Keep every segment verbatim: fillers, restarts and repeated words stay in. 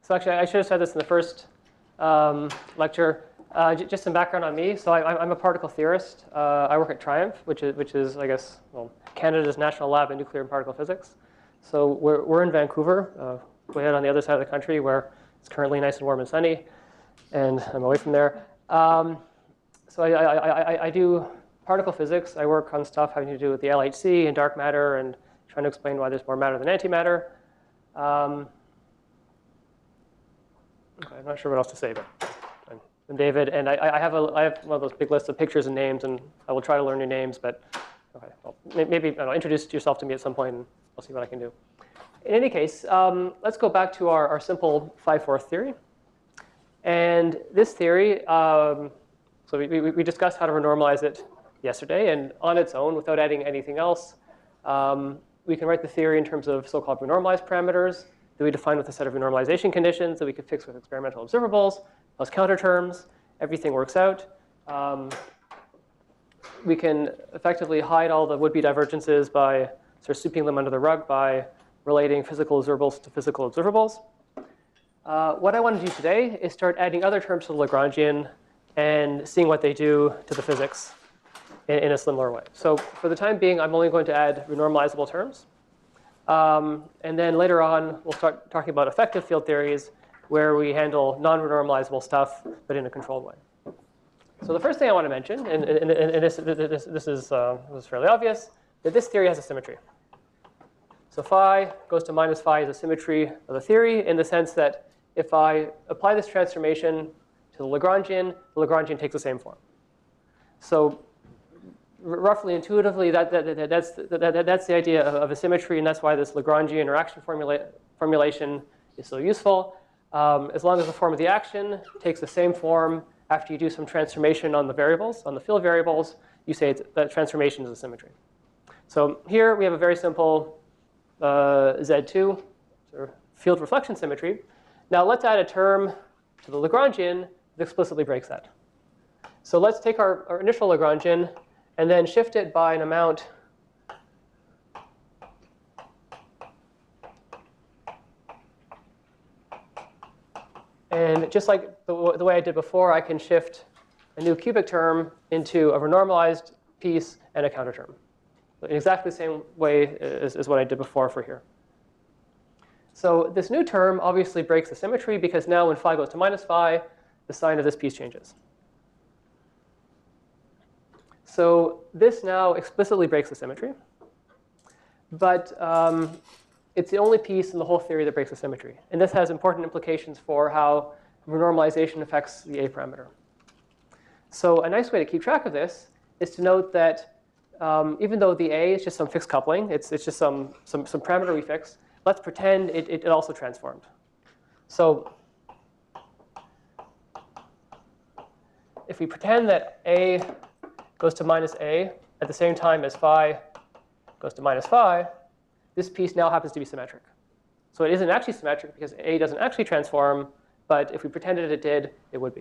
So actually, I should have said this in the first um, lecture. Uh, j just some background on me. So I, I'm a particle theorist. Uh, I work at TRIUMPH, which is, which is, I guess, well, Canada's National Lab in Nuclear and Particle Physics. So we're, we're in Vancouver, uh, way out on the other side of the country, where it's currently nice and warm and sunny, and I'm away from there. Um, so I, I, I, I do particle physics. I work on stuff having to do with the L H C and dark matter, and trying to explain why there's more matter than antimatter. Um, okay, I'm not sure what else to say, but I'm, I'm David, and I, I have a I have one of those big lists of pictures and names, and I will try to learn new names. But okay, well, maybe I don't know, introduce yourself to me at some point, and I'll see what I can do. In any case, um, let's go back to our, our simple five-fourth theory. And this theory, um, so we, we, we discussed how to renormalize it yesterday, and on its own, without adding anything else, um, we can write the theory in terms of so-called renormalized parameters that we define with a set of renormalization conditions that we could fix with experimental observables, plus counter terms. Everything works out. Um, we can effectively hide all the would-be divergences by sort of sweeping them under the rug by relating physical observables to physical observables. Uh, what I want to do today is start adding other terms to the Lagrangian and seeing what they do to the physics in, in a similar way. So for the time being, I'm only going to add renormalizable terms. Um, and then later on, we'll start talking about effective field theories where we handle non-renormalizable stuff, but in a controlled way. So the first thing I want to mention, and, and, and this, this, this, is, uh, this is fairly obvious, that this theory has a symmetry. So phi goes to minus phi is a symmetry of the theory in the sense that if I apply this transformation to the Lagrangian, the Lagrangian takes the same form. So roughly intuitively, that, that, that, that's, that, that, that's the idea of, of a symmetry, and that's why this Lagrangian interaction formula, formulation is so useful. Um, as long as the form of the action takes the same form after you do some transformation on the variables, on the field variables, you say it's, that transformation is a symmetry. So here we have a very simple uh, Z two, sort of field reflection symmetry. Now let's add a term to the Lagrangian that explicitly breaks that. So let's take our, our initial Lagrangian and then shift it by an amount and just like the, the way I did before, I can shift a new cubic term into a renormalized piece and a counter term. In exactly the same way as, as what I did before for here. So this new term obviously breaks the symmetry because now when phi goes to minus phi, the sign of this piece changes. So this now explicitly breaks the symmetry. But um, it's the only piece in the whole theory that breaks the symmetry. And this has important implications for how renormalization affects the A parameter. So a nice way to keep track of this is to note that Um, even though the A is just some fixed coupling, it's, it's just some, some, some parameter we fix, let's pretend it, it, it also transformed. So if we pretend that A goes to minus A at the same time as phi goes to minus phi, this piece now happens to be symmetric. So it isn't actually symmetric because A doesn't actually transform, but if we pretended it did, it would be.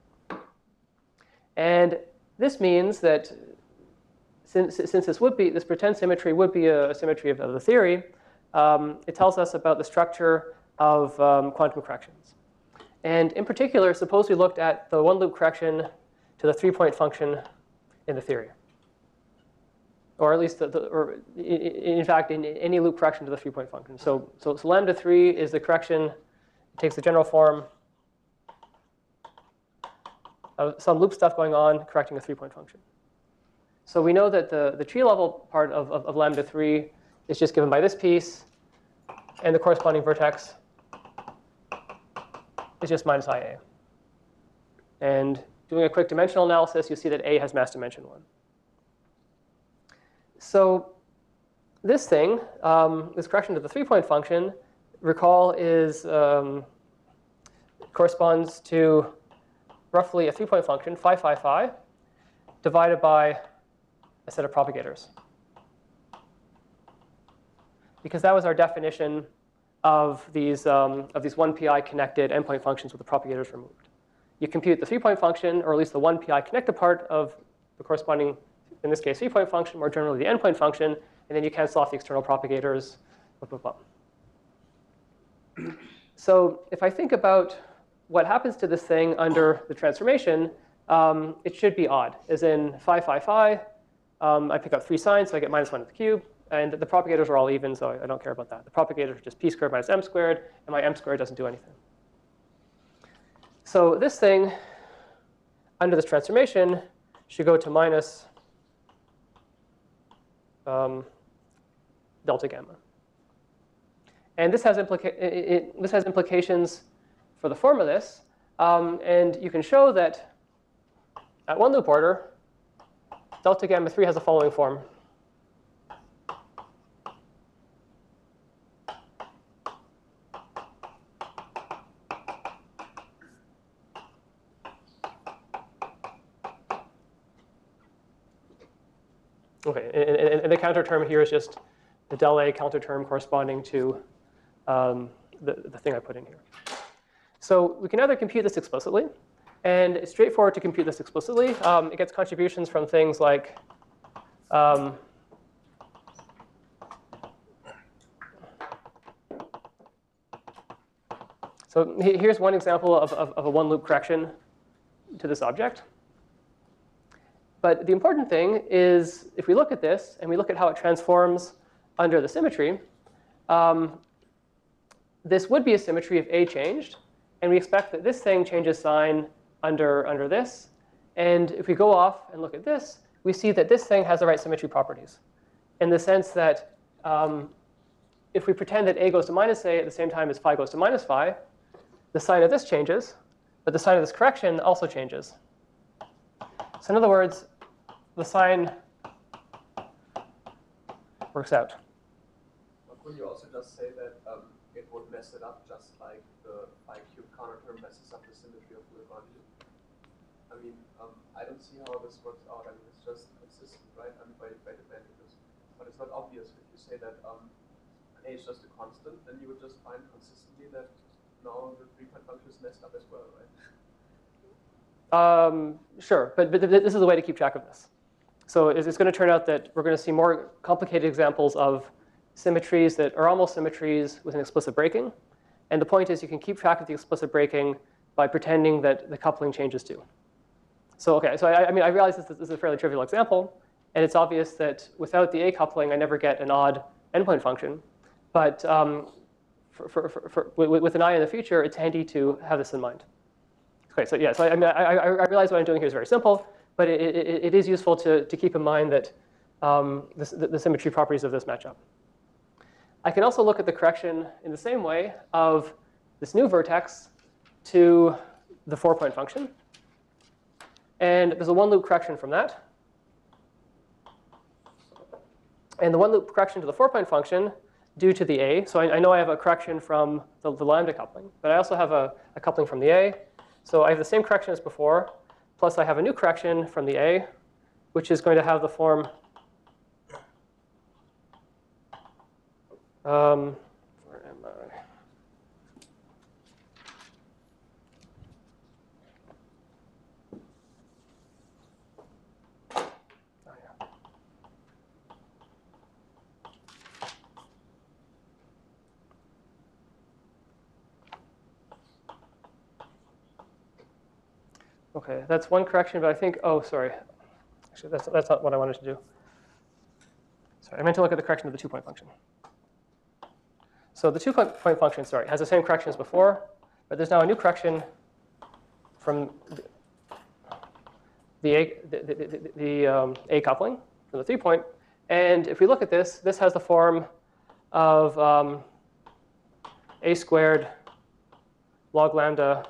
And this means that Since, since this would be, this pretend symmetry would be a, a symmetry of, of the theory, um, it tells us about the structure of um, quantum corrections. And in particular, suppose we looked at the one loop correction to the three-point function in the theory. Or at least, the, the, or in fact, in any loop correction to the three-point function. So, so, so lambda three is the correction. It takes the general form of some loop stuff going on correcting a three-point function. So we know that the, the tree level part of, of, of lambda three is just given by this piece, and the corresponding vertex is just minus I A. And doing a quick dimensional analysis, you see that A has mass dimension one. So this thing, um, this correction to the three-point function, recall is um, corresponds to roughly a three-point function, phi phi phi, divided by a set of propagators. Because that was our definition of these, um, of these one P I connected endpoint functions with the propagators removed. You compute the three-point function, or at least the one P I connected part of the corresponding, in this case, three-point function, more generally the endpoint function, and then you cancel off the external propagators. Blah, blah, blah. So if I think about what happens to this thing under the transformation, um, it should be odd, as in phi, phi, phi. Um, I pick up three signs, so I get minus one to the cube. And the propagators are all even, so I don't care about that. The propagators are just p squared minus m squared, and my m squared doesn't do anything. So this thing, under this transformation, should go to minus um, delta gamma. And this has, implica it, it, this has implications for the form of this. Um, and you can show that at one loop order, delta gamma three has the following form. OK, and, and, and the counter term here is just the del A counter term corresponding to um, the, the thing I put in here. So we can either compute this explicitly, and it's straightforward to compute this explicitly. Um, it gets contributions from things like um, so here's one example of, of, of a one-loop correction to this object. But the important thing is, if we look at this and we look at how it transforms under the symmetry, um, this would be a symmetry if A changed. And we expect that this thing changes sign under, under this. And if we go off and look at this, we see that this thing has the right symmetry properties, in the sense that um, if we pretend that A goes to minus A at the same time as phi goes to minus phi, the sign of this changes, but the sign of this correction also changes. So in other words, the sign works out. But could you also just say that um, it would mess it up just like the phi cube counter term messes up the symmetry of Lagrange? I mean, um, I don't see how this works out. I mean, it's just consistent, right? I mean, by, by advantages. But it's not obvious if you say that um, A is just a constant, then you would just find consistently that now the three-point function is messed up as well, right? Um, sure, but, but this is a way to keep track of this. So it's going to turn out that we're going to see more complicated examples of symmetries that are almost symmetries with an explicit breaking. And the point is you can keep track of the explicit breaking by pretending that the coupling changes too. So OK, so I, I mean, I realize this, this is a fairly trivial example. And it's obvious that without the A coupling, I never get an odd endpoint function. But um, for, for, for, for, with an eye in the future, it's handy to have this in mind. OK, so yeah, so I, I, mean, I, I realize what I'm doing here is very simple. But it, it, it is useful to, to keep in mind that um, this, the, the symmetry properties of this match up. I can also look at the correction in the same way of this new vertex to the four-point function. And there's a one-loop correction from that. And the one-loop correction to the four-point function due to the A. So I, I know I have a correction from the, the lambda coupling. But I also have a, a coupling from the A. So I have the same correction as before. Plus, I have a new correction from the A, which is going to have the form um, where am I? Oh, yeah. OK, that's one correction, but I think, oh, sorry. Actually, that's, that's not what I wanted to do. Sorry, I meant to look at the correction of the two-point function. So the two-point function, sorry, has the same correction as before, but there's now a new correction from the A, the, the, the, the um, A coupling from the three-point. And if we look at this, this has the form of um, A squared log lambda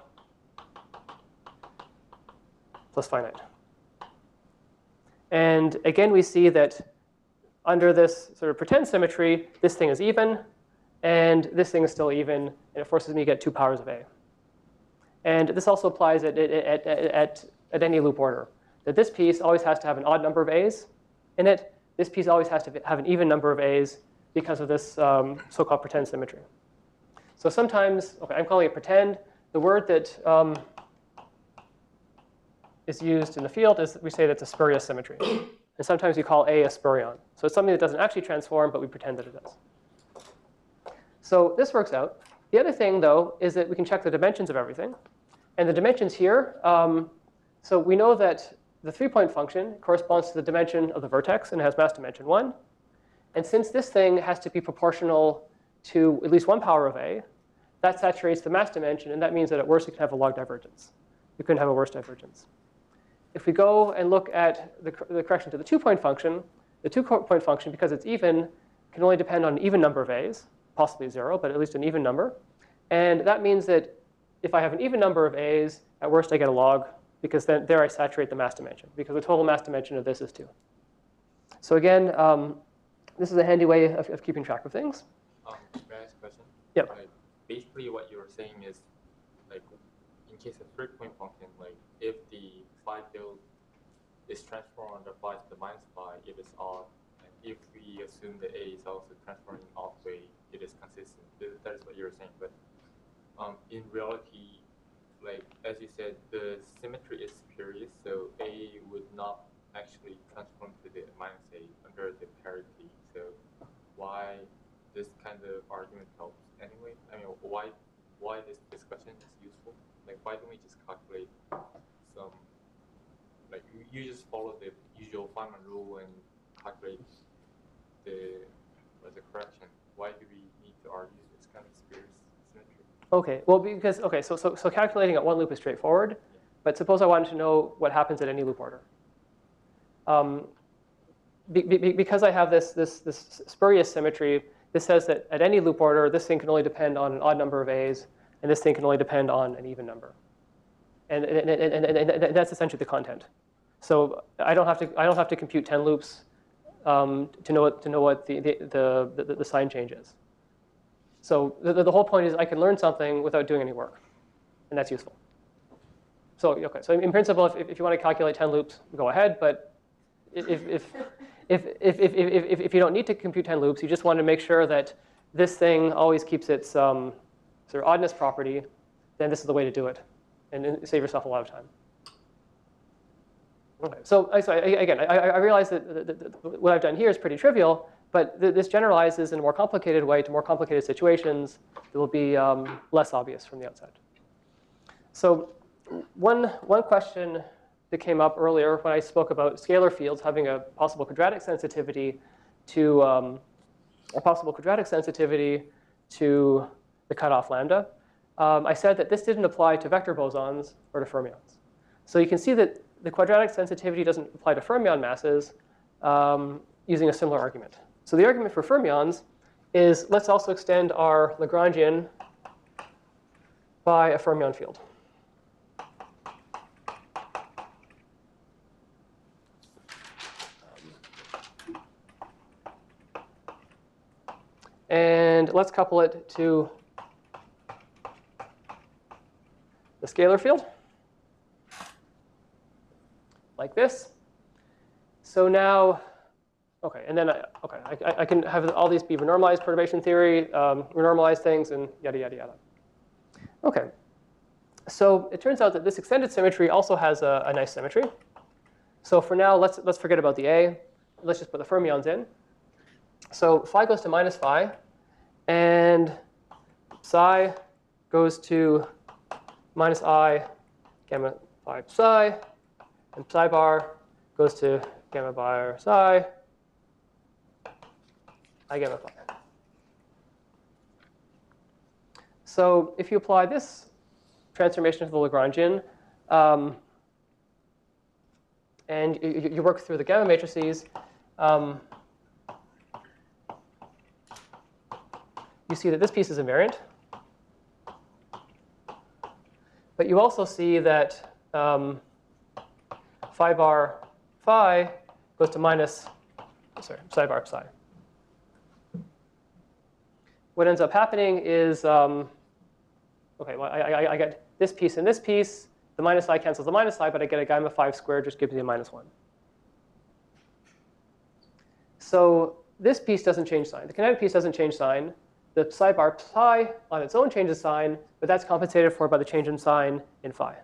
plus finite. And again, we see that under this sort of pretend symmetry, this thing is even, and this thing is still even, and it forces me to get two powers of A. And this also applies at, at, at, at, at any loop order, that this piece always has to have an odd number of A's in it. This piece always has to have an even number of A's because of this um, so-called pretend symmetry. So sometimes, OK, I'm calling it pretend. The word that um, is used in the field is we say that's a spurious symmetry. And sometimes we call A a spurion. So it's something that doesn't actually transform, but we pretend that it does. So this works out. The other thing, though, is that we can check the dimensions of everything. And the dimensions here, um, so we know that the three-point function corresponds to the dimension of the vertex and has mass dimension one. And since this thing has to be proportional to at least one power of a, that saturates the mass dimension, and that means that at worst it can have a log divergence. You can have a worse divergence. If we go and look at the, the correction to the two-point function, the two-point function, because it's even, can only depend on an even number of a's, possibly zero, but at least an even number. And that means that if I have an even number of a's, at worst I get a log, because then there I saturate the mass dimension, because the total mass dimension of this is two. So again, um, this is a handy way of, of keeping track of things. Um, may I ask a question? Yep. Like, basically what you were saying is, like, in case of three-point function, like, if the phi field is transformed on the phi to the minus phi, it is odd. And if we assume that A is also transformed in odd way, it is consistent. That is what you were saying. But um, in reality, like, as you said, the symmetry is spurious, so A would not actually transform to the minus A under the parity. So why this kind of argument helps anyway? I mean, why why this discussion is useful? Like, why don't we just calculate some, like, you, you just follow the usual Feynman rule and calculate the, what, the correction? Why do we need to argue this kind of spurious symmetry? OK, well, because, OK, so, so, so calculating at one loop is straightforward. Yeah. But suppose I wanted to know what happens at any loop order. Um, be, be, because I have this, this, this spurious symmetry, this says that at any loop order, this thing can only depend on an odd number of a's, and this thing can only depend on an even number. And, and, and, and, and that's essentially the content. So I don't have to, I don't have to compute ten loops um, to know what, to know what the, the, the, the, the sign change is. So the, the whole point is I can learn something without doing any work, and that's useful. So, okay, so in principle, if, if you want to calculate ten loops, go ahead. But if, if, if, if, if, if, if, if you don't need to compute ten loops, you just want to make sure that this thing always keeps its um, sort of oddness property, then this is the way to do it, and, and save yourself a lot of time. Okay, so, so I, again, I, I realize that the, the, the, what I've done here is pretty trivial, but th this generalizes in a more complicated way to more complicated situations that will be um, less obvious from the outside. So one, one question that came up earlier when I spoke about scalar fields having a possible quadratic sensitivity to um, a possible quadratic sensitivity to the cutoff lambda, um, I said that this didn't apply to vector bosons or to fermions. So you can see that the quadratic sensitivity doesn't apply to fermion masses um, using a similar argument. So the argument for fermions is let's also extend our Lagrangian by a fermion field. And let's couple it to the scalar field, like this. So now, OK, and then I, OK, I, I can have all these be renormalized perturbation theory, um, renormalize things, and yada, yada, yada. OK, so it turns out that this extended symmetry also has a, a nice symmetry. So for now, let's, let's forget about the A. Let's just put the fermions in. So phi goes to minus phi, and psi goes to minus I gamma phi psi, and psi bar goes to gamma bar psi, I gamma phi. So if you apply this transformation to the Lagrangian, um, and you, you work through the gamma matrices, um, you see that this piece is invariant. But you also see that um, phi bar phi goes to minus, sorry, psi bar psi. What ends up happening is, um, OK, well, I, I, I get this piece and this piece. The minus I cancels the minus I, but I get a gamma five squared, just gives me a minus one. So this piece doesn't change sign. The kinetic piece doesn't change sign. The psi bar psi on its own changes sign, but that's compensated for by the change in sign in phi.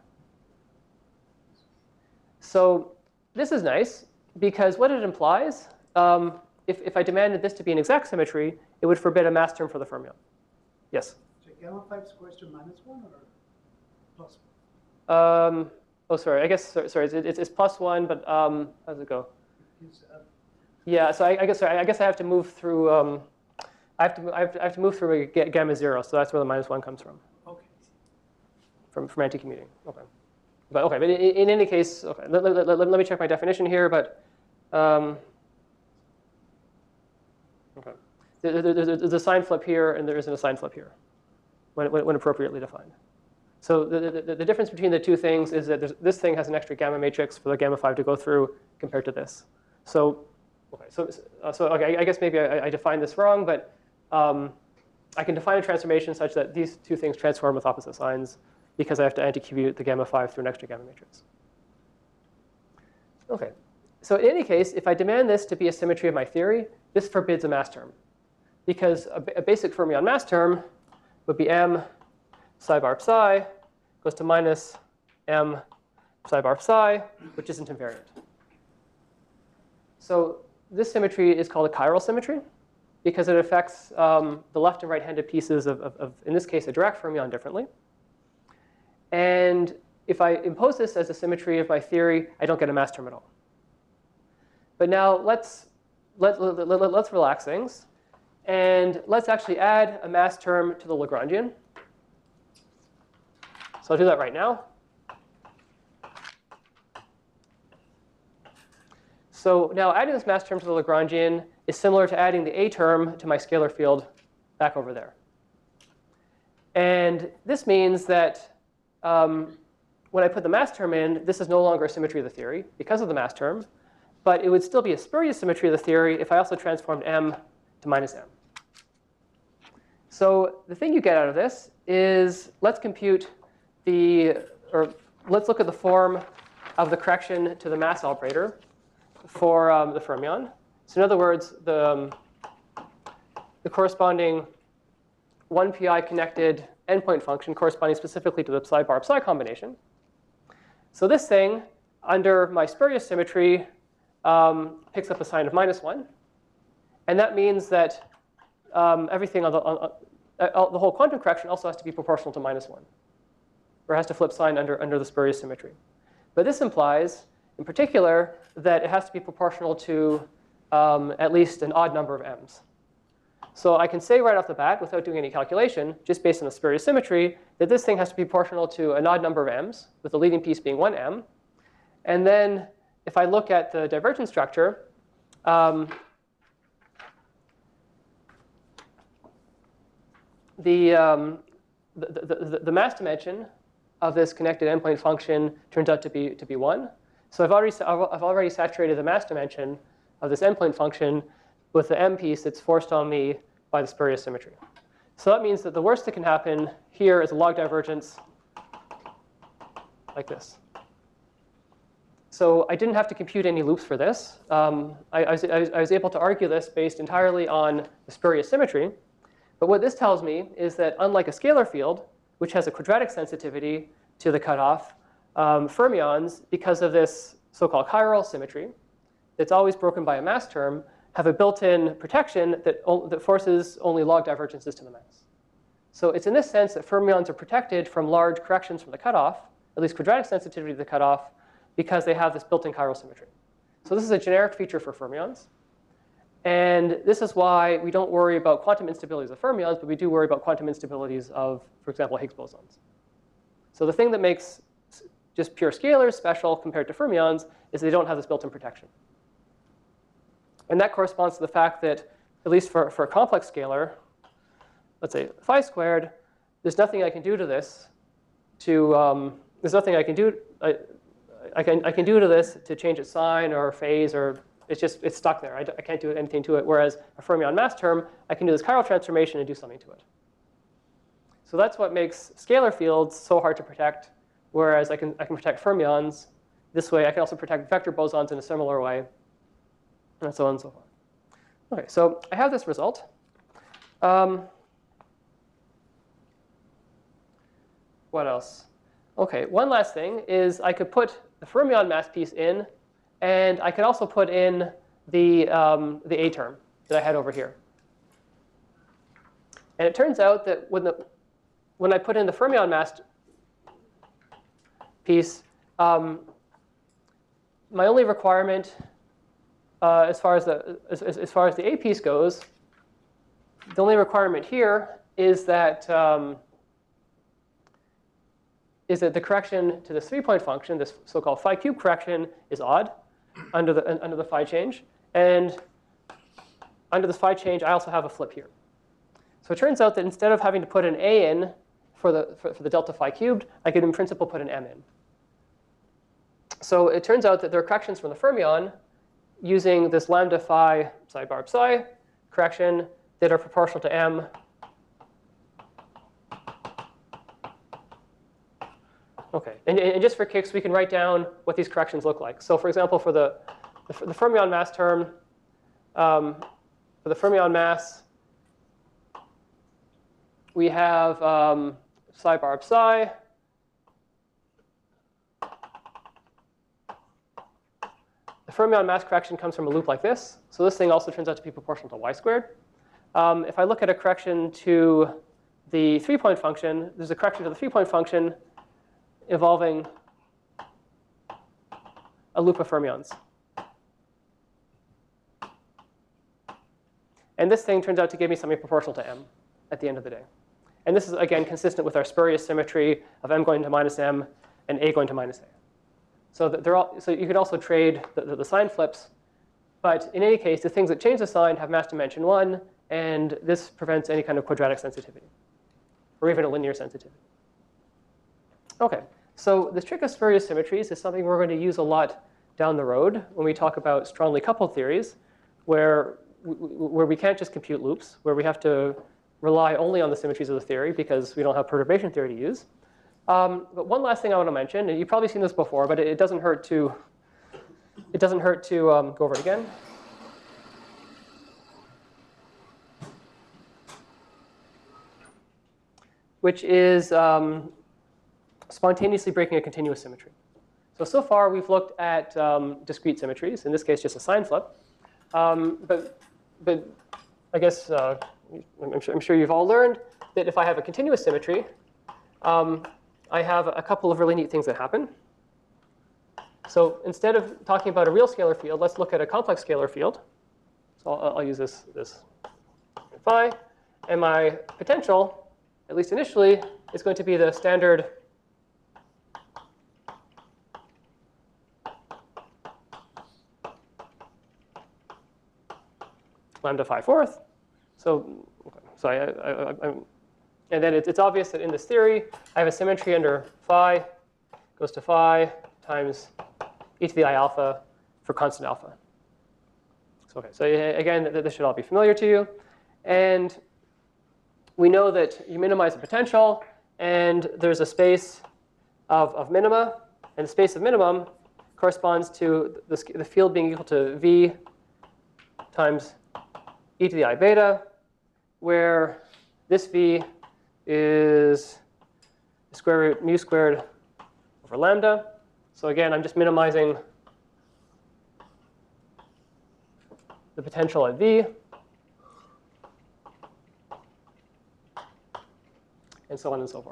So this is nice, because what it implies, um, if, if I demanded this to be an exact symmetry, it would forbid a mass term for the fermion. Yes? Check gamma five squares to minus one or plus Um, oh, sorry. I guess sorry. sorry it's, it's plus one, but um, how does it go? Because, uh, Yeah. So I, I guess sorry, I guess I have to move through. Um, I have to I have to, I have to move through a ga- gamma zero. So that's where the minus one comes from. okay. From from anti-commuting. Okay. But okay. But in, in any case, okay. Let, let, let, let me check my definition here. But um, okay. There, there, there, there's a sign flip here, and there isn't a sign flip here, when when, when appropriately defined. So the, the, the difference between the two things is that this thing has an extra gamma matrix for the gamma five to go through compared to this. So, okay, so, uh, so okay, I guess maybe I, I defined this wrong, but um, I can define a transformation such that these two things transform with opposite signs because I have to anti-commute the gamma five through an extra gamma matrix. Okay, so in any case, if I demand this to be a symmetry of my theory, this forbids a mass term. Because a, a basic fermion mass term would be m psi bar psi goes to minus m psi bar psi, which isn't invariant. So this symmetry is called a chiral symmetry because it affects um, the left and right-handed pieces of, of, of, in this case, a Dirac fermion differently. And if I impose this as a symmetry of my theory, I don't get a mass term at all. But now let's, let, let, let, let's relax things. And let's actually add a mass term to the Lagrangian. So I'll do that right now. So now adding this mass term to the Lagrangian is similar to adding the A term to my scalar field back over there. And this means that um, when I put the mass term in, this is no longer a symmetry of the theory because of the mass term. But it would still be a spurious symmetry of the theory if I also transformed m to minus m. So the thing you get out of this is let's compute the, or let's look at the form of the correction to the mass operator for um, the fermion. So in other words, the, um, the corresponding one pi connected endpoint function corresponding specifically to the psi bar psi combination. So this thing, under my spurious symmetry, um, picks up a sign of minus one. And that means that um, everything on the, on, uh, the whole quantum correction also has to be proportional to minus one, or has to flip sign under, under the spurious symmetry. But this implies, in particular, that it has to be proportional to um, at least an odd number of m's. So I can say right off the bat, without doing any calculation, just based on the spurious symmetry, that this thing has to be proportional to an odd number of m's, with the leading piece being one m. And then if I look at the divergence structure, um, the, um, the, the, the, the mass dimension of this connected endpoint function turns out to be, to be one. So I've already, I've already saturated the mass dimension of this endpoint function with the m piece that's forced on me by the spurious symmetry. So that means that the worst that can happen here is a log divergence like this. So I didn't have to compute any loops for this. Um, I, I, was, I was able to argue this based entirely on the spurious symmetry. But what this tells me is that unlike a scalar field, which has a quadratic sensitivity to the cutoff, um, fermions, because of this so-called chiral symmetry, that's always broken by a mass term, have a built-in protection that, that forces only log divergences to the mass. So it's in this sense that fermions are protected from large corrections from the cutoff, at least quadratic sensitivity to the cutoff, because they have this built-in chiral symmetry. So this is a generic feature for fermions. And this is why we don't worry about quantum instabilities of fermions, but we do worry about quantum instabilities of, for example, Higgs bosons. So the thing that makes just pure scalars special compared to fermions is they don't have this built-in protection. And that corresponds to the fact that, at least for, for a complex scalar, let's say phi squared, there's nothing I can do to this to, um, there's nothing I can do, I, I, can, I can do to this to change its sign or phase, or it's just, it's stuck there. I, I can't do anything to it. Whereas a fermion mass term, I can do this chiral transformation and do something to it. So that's what makes scalar fields so hard to protect, whereas I can, I can protect fermions this way. I can also protect vector bosons in a similar way, and so on and so forth. OK, so I have this result. Um, what else? OK, one last thing is I could put the fermion mass piece in, and I could also put in the, um, the A term that I had over here. And it turns out that when the, when I put in the fermion mass piece, um, my only requirement uh, as far as the as, as far as the A piece goes, the only requirement here is that um, is that the correction to this three-point function, this so-called phi cube correction, is odd under the under the phi change, and under this phi change, I also have a flip here. So it turns out that instead of having to put an a in for the for, for the delta phi cubed, I could in principle put an m in. So it turns out that there are corrections from the fermion using this lambda phi psi bar psi correction that are proportional to m. Okay, and, and just for kicks, we can write down what these corrections look like. So for example, for the, the, the fermion mass term, um, for the fermion mass, we have um, psi bar psi. The fermion mass correction comes from a loop like this. So this thing also turns out to be proportional to y squared. Um, if I look at a correction to the three-point function, there's a correction to the three-point function involving a loop of fermions. And this thing turns out to give me something proportional to m at the end of the day. And this is, again, consistent with our spurious symmetry of m going to minus m and a going to minus a. So, they're all, so you could also trade the, the, the sign flips. But in any case, the things that change the sign have mass dimension one. And this prevents any kind of quadratic sensitivity, or even a linear sensitivity. OK, so this trick of spurious symmetries is something we're going to use a lot down the road when we talk about strongly coupled theories, where we, where we can't just compute loops, where we have to rely only on the symmetries of the theory because we don't have perturbation theory to use. Um, but one last thing I want to mention, and you've probably seen this before, but it, it doesn't hurt to it doesn't hurt to um, go over it again. Which is um, spontaneously breaking a continuous symmetry. So, so far we've looked at um, discrete symmetries, in this case just a sign flip. Um, but, but I guess uh, I'm, sure, I'm sure you've all learned that if I have a continuous symmetry, um, I have a couple of really neat things that happen. So instead of talking about a real scalar field, let's look at a complex scalar field. So I'll, I'll use this, this phi. And my potential, at least initially, is going to be the standard lambda phi fourth. So, okay, so I, I, I, I'm, and then it's, it's obvious that in this theory, I have a symmetry under phi goes to phi times e to the I alpha for constant alpha. So, okay, so again, this should all be familiar to you. And we know that you minimize the potential, and there's a space of, of minima. And the space of minimum corresponds to the, the field being equal to v times e to the I beta, where this v is the square root mu squared over lambda. So again, I'm just minimizing the potential at v. And so on and so forth.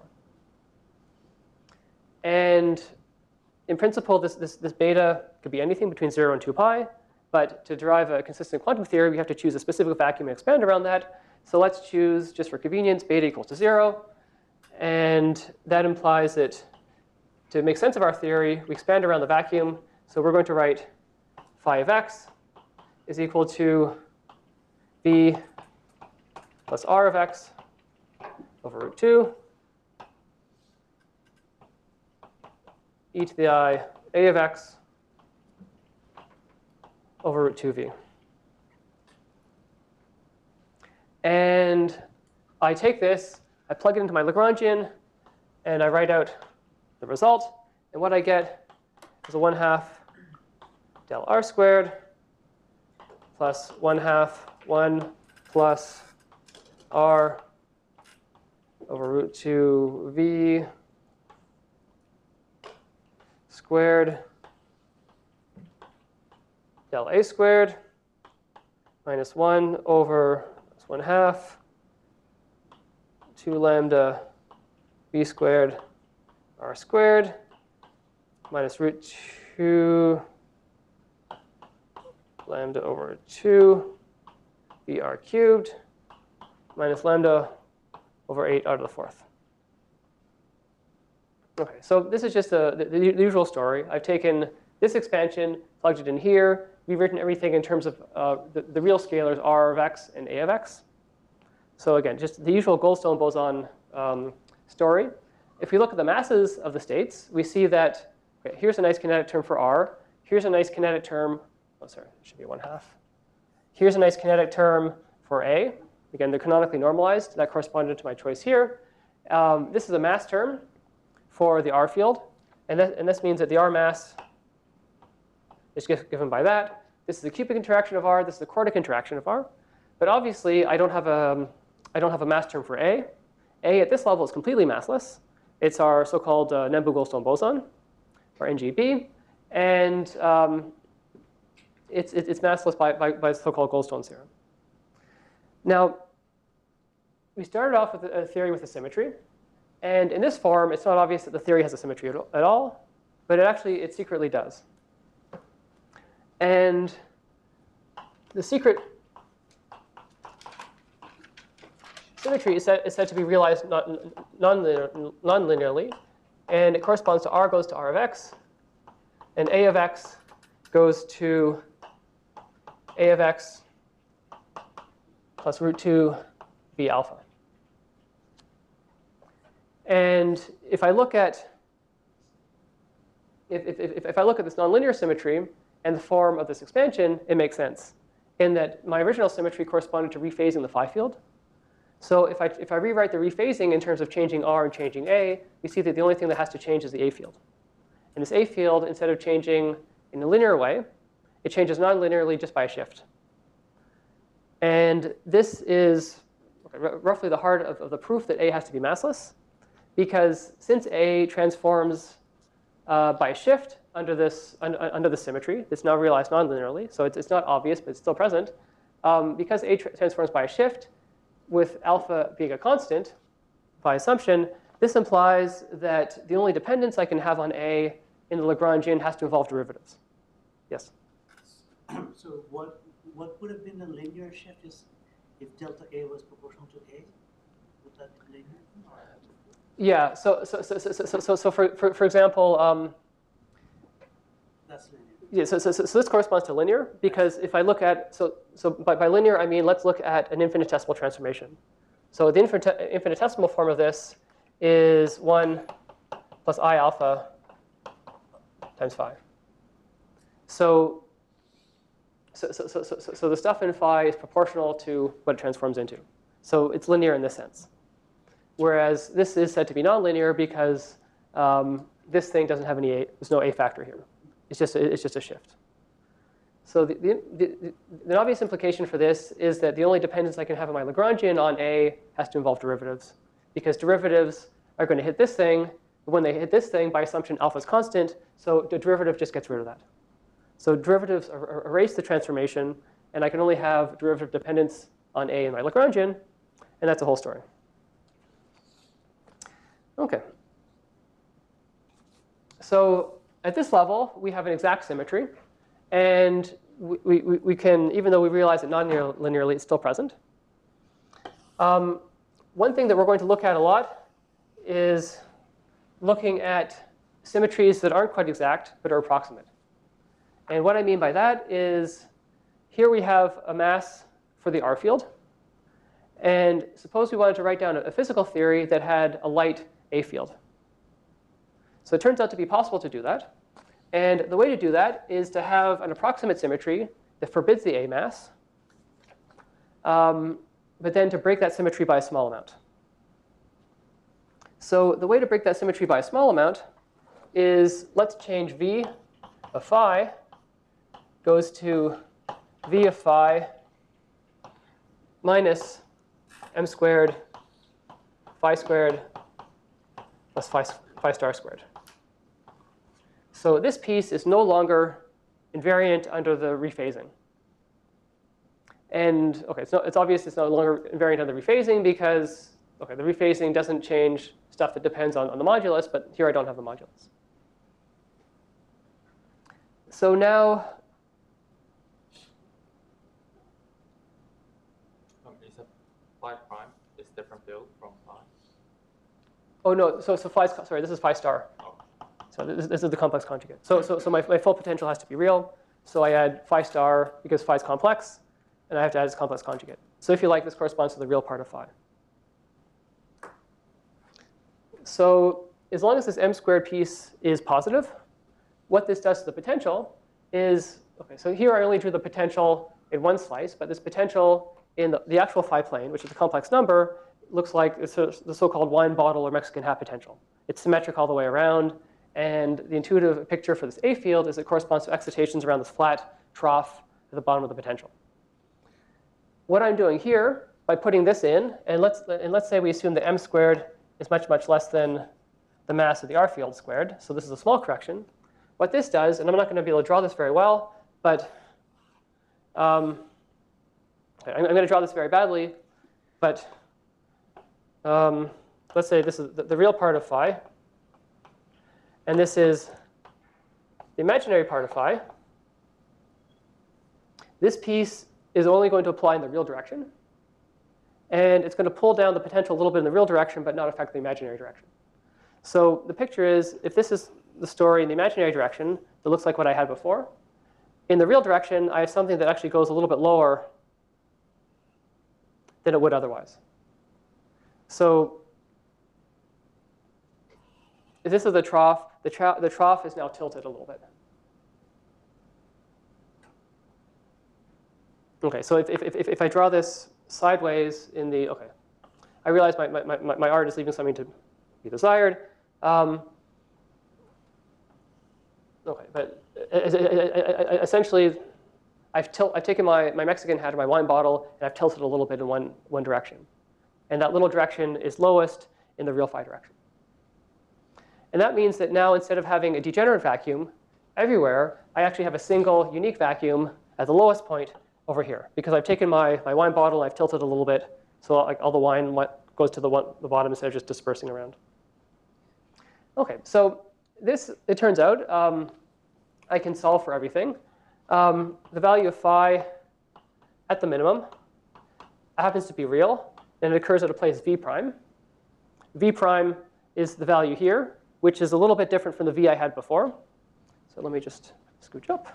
And in principle, this, this, this beta could be anything between zero and two pi. But to derive a consistent quantum theory, we have to choose a specific vacuum and expand around that. So let's choose, just for convenience, beta equals to zero. And that implies that to make sense of our theory, we expand around the vacuum. So we're going to write phi of x is equal to v plus r of x over root two e to the I a of x over root two v. And I take this, I plug it into my Lagrangian, and I write out the result. And what I get is a one half del r squared plus one half one plus r over root two v squared del a squared minus one over one half two lambda v squared r squared minus root two lambda over two vr cubed minus lambda over eight r to the fourth. Okay, so this is just a, the, the usual story. I've taken this expansion, plugged it in here, rewritten everything in terms of uh, the, the real scalars r of x and a of x. So again, just the usual Goldstone boson um, story. If we look at the masses of the states, we see that okay, here's a nice kinetic term for r. Here's a nice kinetic term. Oh, sorry, it should be one half. Here's a nice kinetic term for a. Again, they're canonically normalized. That corresponded to my choice here. Um, this is a mass term for the r field, and, that, and this means that the r mass is given by that. This is the cubic interaction of r. This is the quartic interaction of r. But obviously, I don't have a I don't have a mass term for a. A at this level is completely massless. It's our so-called uh, Nambu-Goldstone boson, or N G B, and um, it's it's massless by by, by so-called Goldstone theorem. Now, we started off with a theory with a symmetry. And in this form, it's not obvious that the theory has a symmetry at all, but it actually, it secretly does. And the secret symmetry is said, is said to be realized non-linearly, non-linearly, and it corresponds to r goes to r of x, and a of x goes to a of x plus root two v alpha. And if I look at if, if, if, if I look at this nonlinear symmetry and the form of this expansion, it makes sense in that my original symmetry corresponded to rephasing the phi field. So if I, if I rewrite the rephasing in terms of changing r and changing a, we see that the only thing that has to change is the a field. And this a field, instead of changing in a linear way, it changes non-linearly just by a shift. And this is okay, roughly the heart of, of the proof that a has to be massless. Because since a transforms uh, by shift under this un, under the symmetry, it's now realized non-linearly, so it's, it's not obvious, but it's still present. Um, because a tra transforms by a shift, with alpha being a constant, by assumption, this implies that the only dependence I can have on a in the Lagrangian has to involve derivatives. Yes? So what what would have been the linear shift is if delta a was proportional to a? Would that be linear? Yeah. So so so so so so, so for, for for example. Um, That's linear. Yeah, so, so, so this corresponds to linear because if I look at, so, so by, by linear I mean let's look at an infinitesimal transformation. So the infinite, infinitesimal form of this is one plus I alpha times phi. So, so, so, so, so, so the stuff in phi is proportional to what it transforms into. So it's linear in this sense. Whereas this is said to be nonlinear because um, this thing doesn't have any a, there's no a factor here. It's just, it's just a shift. So the, the, the, the obvious implication for this is that the only dependence I can have on my Lagrangian on A has to involve derivatives. Because derivatives are going to hit this thing. But when they hit this thing, by assumption, alpha is constant. So the derivative just gets rid of that. So derivatives er er erase the transformation. And I can only have derivative dependence on A in my Lagrangian. And that's the whole story. OK. So at this level, we have an exact symmetry. And we, we, we can, even though we realize it non-linearly, it's still present. Um, one thing that we're going to look at a lot is looking at symmetries that aren't quite exact, but are approximate. And what I mean by that is here we have a mass for the R field. And suppose we wanted to write down a physical theory that had a light A field. So it turns out to be possible to do that. And the way to do that is to have an approximate symmetry that forbids the A mass, um, but then to break that symmetry by a small amount. So the way to break that symmetry by a small amount is let's change V of phi goes to V of phi minus m squared phi squared plus phi, phi star squared. So this piece is no longer invariant under the rephasing. And OK, it's, no, it's obvious it's no longer invariant under the rephasing because okay, the rephasing doesn't change stuff that depends on, on the modulus, but here I don't have the modulus. So now, Um, is a phi prime is different field from phi? oh no, so, so phi, sorry, this is phi star. Oh. So this, this is the complex conjugate. So, so, so my, my full potential has to be real. So I add phi star because phi is complex, and I have to add its complex conjugate. So if you like, this corresponds to the real part of phi. So as long as this m squared piece is positive, what this does to the potential is, okay, so here I only drew the potential in one slice, but this potential in the, the actual phi plane, which is a complex number, looks like it's a, the so-called wine bottle or Mexican hat potential. It's symmetric all the way around. And the intuitive picture for this A field is it corresponds to excitations around this flat trough at the bottom of the potential. What I'm doing here, by putting this in, and let's, and let's say we assume that m squared is much, much less than the mass of the R field squared. So this is a small correction. What this does, and I'm not going to be able to draw this very well, but um, okay, I'm, I'm going to draw this very badly. But um, let's say this is the, the real part of phi. And this is the imaginary part of phi. This piece is only going to apply in the real direction. And it's going to pull down the potential a little bit in the real direction, but not affect the imaginary direction. So the picture is, if this is the story in the imaginary direction, it looks like what I had before. In the real direction, I have something that actually goes a little bit lower than it would otherwise. So if this is the trough, the, tra the trough is now tilted a little bit. OK, so if, if, if, if I draw this sideways in the, OK, I realize my, my, my, my art is leaving something to be desired. Um, OK, but essentially, I've, tilt, I've taken my, my Mexican hat or my wine bottle, and I've tilted a little bit in one, one direction. And that little direction is lowest in the real phi direction. And that means that now, instead of having a degenerate vacuum everywhere, I actually have a single unique vacuum at the lowest point over here. Because I've taken my, my wine bottle, and I've tilted a little bit, so like all the wine goes to the, one, the bottom instead of just dispersing around. OK, so this, it turns out, um, I can solve for everything. Um, the value of phi at the minimum happens to be real, and it occurs at a place v prime. V prime is the value here, which is a little bit different from the v I had before. So let me just scooch up.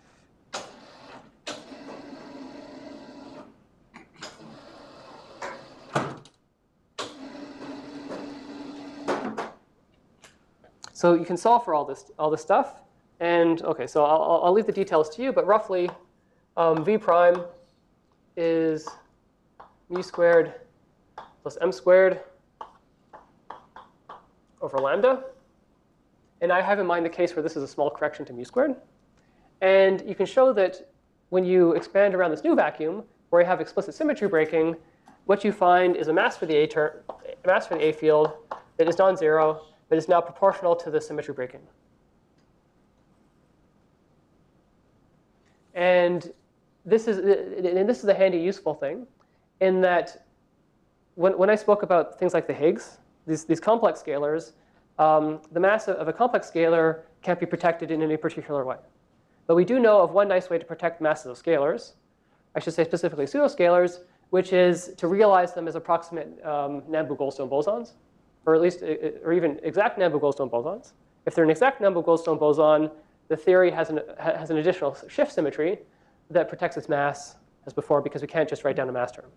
So you can solve for all this, all this stuff. And OK, so I'll, I'll leave the details to you. But roughly, um, v prime is mu squared plus m squared over lambda. And I have in mind the case where this is a small correction to mu squared. And you can show that when you expand around this new vacuum, where you have explicit symmetry breaking, what you find is a mass for the A term, a mass for the A field that is non-zero, but is now proportional to the symmetry breaking. And this is, and this is a handy, useful thing, in that when, when I spoke about things like the Higgs, these, these complex scalars, um, the mass of a complex scalar can't be protected in any particular way. But we do know of one nice way to protect masses of scalars, I should say specifically pseudoscalars, which is to realize them as approximate um, Nambu-Goldstone bosons, or at least, or even exact Nambu-Goldstone bosons. If they're an exact Nambu-Goldstone boson, the theory has an, has an additional shift symmetry that protects its mass as before, because we can't just write down a mass term.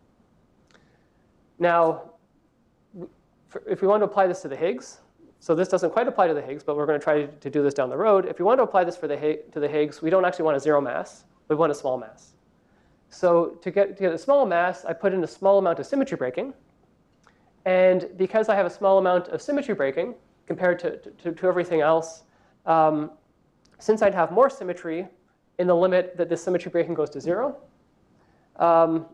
Now, if we want to apply this to the Higgs, so this doesn't quite apply to the Higgs, but we're going to try to do this down the road. If we want to apply this for the, to the Higgs, we don't actually want a zero mass. We want a small mass. So to get, to get a small mass, I put in a small amount of symmetry breaking. And because I have a small amount of symmetry breaking compared to, to, to everything else, um, since I'd have more symmetry in the limit that this symmetry breaking goes to zero, um,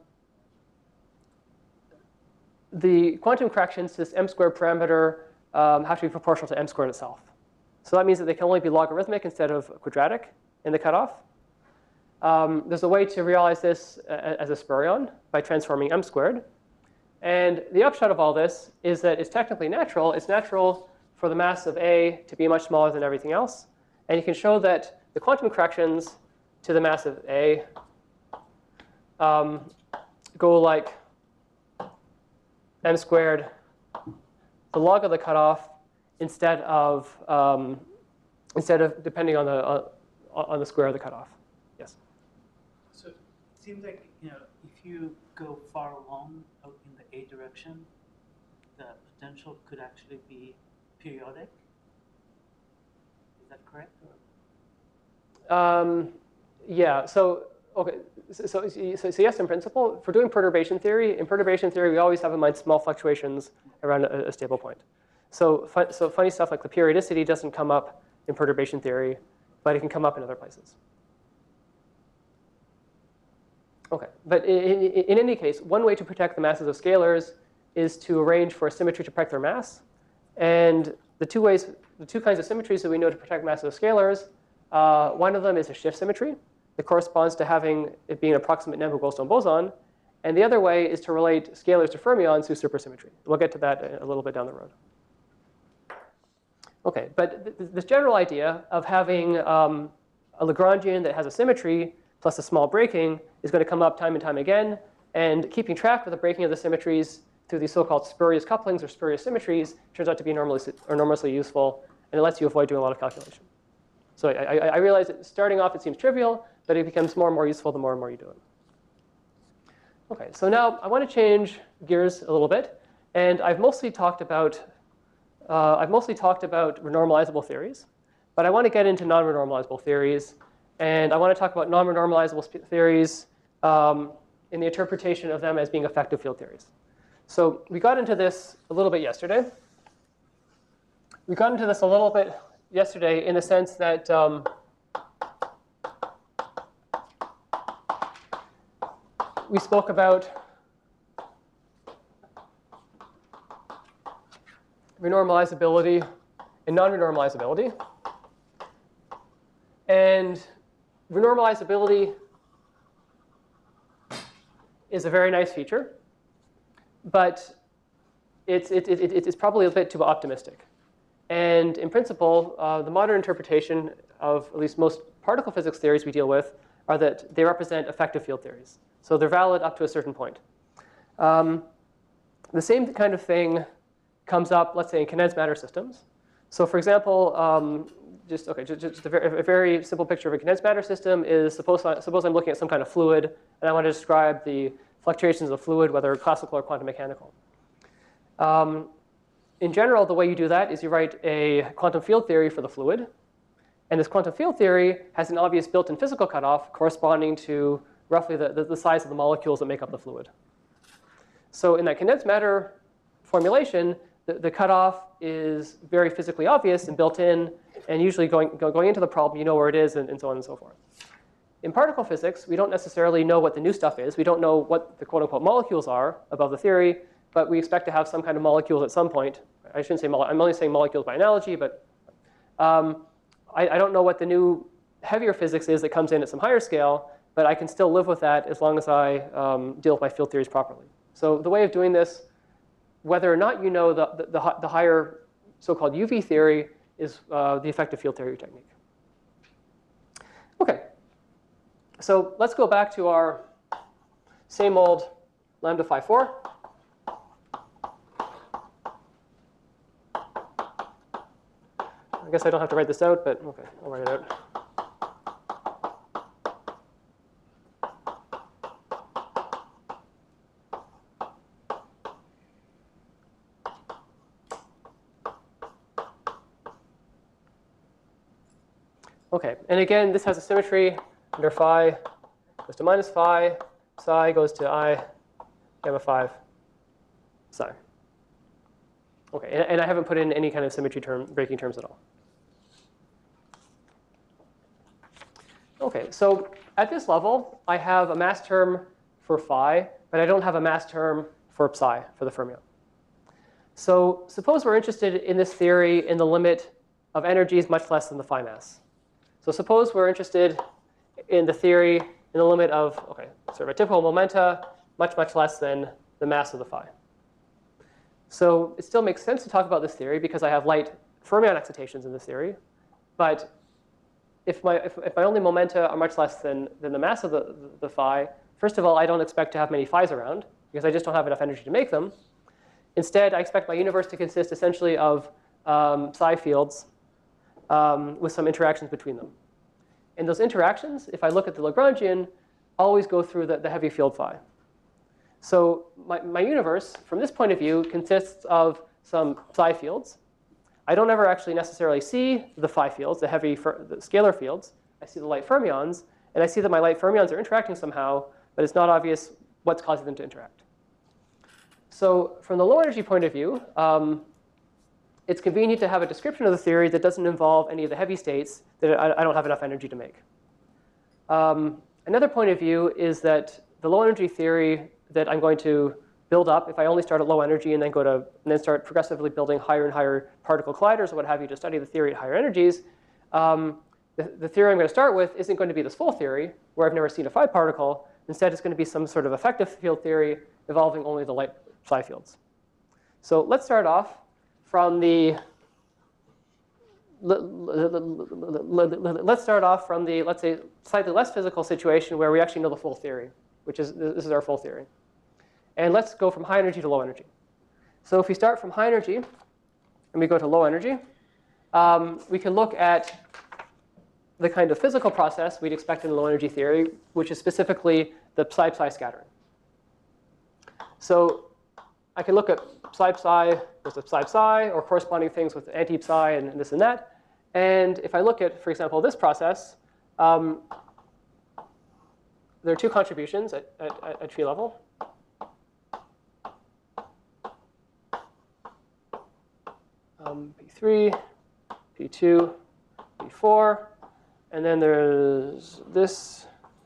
the quantum corrections to this m squared parameter um, have to be proportional to m squared itself. So that means that they can only be logarithmic instead of quadratic in the cutoff. Um, there's a way to realize this as a spurion by transforming m squared. And the upshot of all this is that it's technically natural. It's natural for the mass of A to be much smaller than everything else. And you can show that the quantum corrections to the mass of A um, go like m squared, the log of the cutoff, instead of um, instead of depending on the uh, on the square of the cutoff. Yes. So it seems like, you know, if you go far along out in the A direction, the potential could actually be periodic. Is that correct? Um, yeah. So okay. So, so, so, so yes, in principle, for doing perturbation theory, in perturbation theory, we always have in mind small fluctuations around a, a stable point. So, fun, so funny stuff like the periodicity doesn't come up in perturbation theory, but it can come up in other places. Okay, but in, in, in any case, one way to protect the masses of scalars is to arrange for a symmetry to protect their mass. And the two ways, the two kinds of symmetries that we know to protect masses of scalars, uh, one of them is a shift symmetry. That corresponds to having it being an approximate Nambu-Goldstone boson. And the other way is to relate scalars to fermions through supersymmetry. We'll get to that a little bit down the road. Okay, but th this general idea of having um, a Lagrangian that has a symmetry plus a small breaking is going to come up time and time again. And keeping track of the breaking of the symmetries through these so-called spurious couplings or spurious symmetries turns out to be enormously, enormously useful, and it lets you avoid doing a lot of calculation. So I, I, I realize that starting off it seems trivial, but it becomes more and more useful the more and more you do it. Okay, so now I want to change gears a little bit, and I've mostly talked about uh, I've mostly talked about renormalizable theories, but I want to get into non-renormalizable theories, and I want to talk about non-renormalizable theories um, in the interpretation of them as being effective field theories. So we got into this a little bit yesterday. We got into this a little bit yesterday in the sense that um, we spoke about renormalizability and non-renormalizability. And renormalizability is a very nice feature, but it's, it, it, it, it's probably a bit too optimistic. And in principle, uh, the modern interpretation of at least most particle physics theories we deal with are that they represent effective field theories. So they're valid up to a certain point. Um, the same kind of thing comes up, let's say, in condensed matter systems. So for example, um, just, okay, just, just a, very, a very simple picture of a condensed matter system is suppose, I, suppose I'm looking at some kind of fluid, and I want to describe the fluctuations of the fluid, whether classical or quantum mechanical. Um, in general, the way you do that is you write a quantum field theory for the fluid. And this quantum field theory has an obvious built-in physical cutoff corresponding to roughly the, the, the size of the molecules that make up the fluid. So in that condensed matter formulation, the, the cutoff is very physically obvious and built in, and usually going, go, going into the problem, you know where it is, and, and so on and so forth. In particle physics, we don't necessarily know what the new stuff is. We don't know what the quote-unquote molecules are above the theory, but we expect to have some kind of molecules at some point. I shouldn't say, I'm only saying molecules by analogy, but um, I, I don't know what the new heavier physics is that comes in at some higher scale, but I can still live with that as long as I um, deal with my field theories properly. So the way of doing this, whether or not you know the, the, the, the higher so-called U V theory, is uh, the effective field theory technique. OK. So let's go back to our same old lambda phi four. I guess I don't have to write this out, but OK, I'll write it out. OK, and again, this has a symmetry under phi goes to minus phi, psi goes to I, gamma five, psi. OK, and, and I haven't put in any kind of symmetry term, breaking terms at all. OK, so at this level, I have a mass term for phi, but I don't have a mass term for psi, for the fermion. So suppose we're interested in this theory in the limit of energies much less than the phi mass. So suppose we're interested in the theory in the limit of, OK, sort of a typical momenta much, much less than the mass of the phi. So it still makes sense to talk about this theory because I have light fermion excitations in this theory. But if my, if, if my only momenta are much less than, than the mass of the, the, the phi, first of all, I don't expect to have many phis around because I just don't have enough energy to make them. Instead, I expect my universe to consist essentially of um, psi fields um, with some interactions between them. And those interactions, if I look at the Lagrangian, always go through the, the heavy field phi. So my, my universe, from this point of view, consists of some psi fields. I don't ever actually necessarily see the phi fields, the heavy the scalar fields. I see the light fermions, and I see that my light fermions are interacting somehow, but it's not obvious what's causing them to interact. So from the low energy point of view, um, it's convenient to have a description of the theory that doesn't involve any of the heavy states that I, I don't have enough energy to make. Um, another point of view is that the low energy theory that I'm going to build up, if I only start at low energy and then go to and then start progressively building higher and higher particle colliders or what have you to study the theory at higher energies, um, the, the theory I'm going to start with isn't going to be this full theory where I've never seen a phi particle. Instead, it's going to be some sort of effective field theory involving only the light psi fields. So let's start off from the let's start off from the, let's say, slightly less physical situation where we actually know the full theory, which is this is our full theory. And let's go from high energy to low energy. So if we start from high energy and we go to low energy, um, we can look at the kind of physical process we'd expect in low energy theory, which is specifically the psi-psi scattering. So I can look at psi-psi versus psi-psi, or corresponding things with anti-psi and this and that. And if I look at, for example, this process, um, there are two contributions at, at, at tree level. Um, P three, P two, P four, and then there's this.